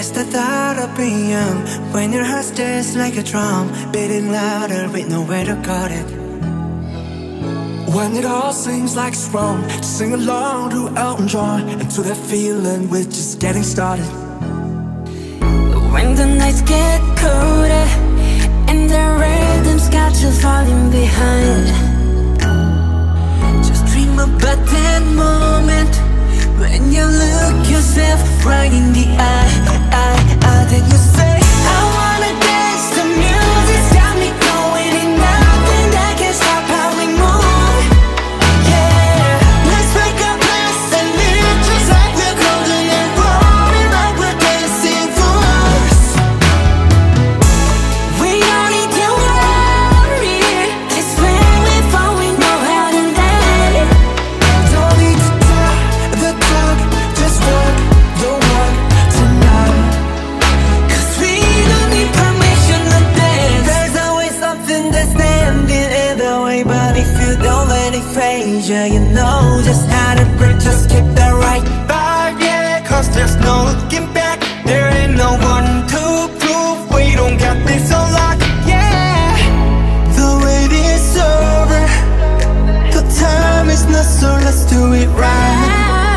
It's the thought of being young, when your heart stays like a drum, beating louder with nowhere to guard it. When it all seems like it's wrong, sing along to Elton John, and to that feeling we're just getting started. When the nights get colder and the rhythms got you falling behind, just dream about that moment when you look yourself right in the eye. Then you say, I wanna dance, the music's got me going, and nothing that can stop how we move. Yeah, let's break our plans and live just like we're golden and rolling like we're dancing fools. We don't need to worry, 'cause when we fall we know how to land. Don't need to talk the talk, just walk the walk tonight. 'Cause we don't need permission to dance. There's always something that's standing in the way, but if you don't let it phase you, you know just how to break. Just keep that right vibe, yeah, 'cause there's no looking back. There ain't no one to prove we don't got this on lock, yeah. The wait is over, the time is not, so let's do it right.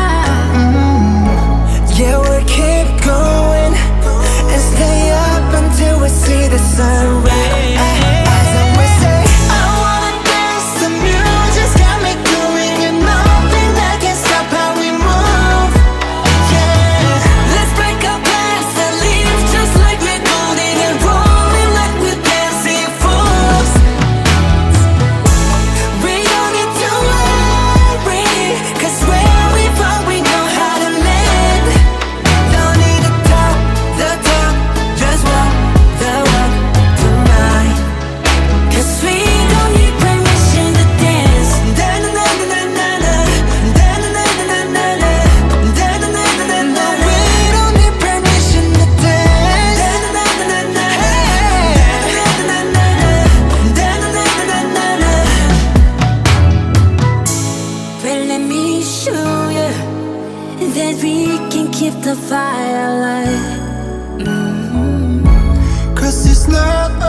Yeah, we'll keep going and stay up until we see the sunrise. As always say, I wanna dance, the music's got me going, and nothing that can stop how we move. Yeah, let's break our plans and live just like we're golden and rolling like we're dancing fools. We don't need to worry, 'cause where we fall we know how to land. Don't need to talk the talk, just walk the walk tonight. 'Cause we don't need permission to dance. Da-na-na-na-na-na, da-na-na-na-na-na, da-na-na-na-na-na. We don't need permission to dance. Da-na-na-na-na-na, da-na-na-na-na-na. Well, let me show you that we can keep the fire alive. 'cause it's not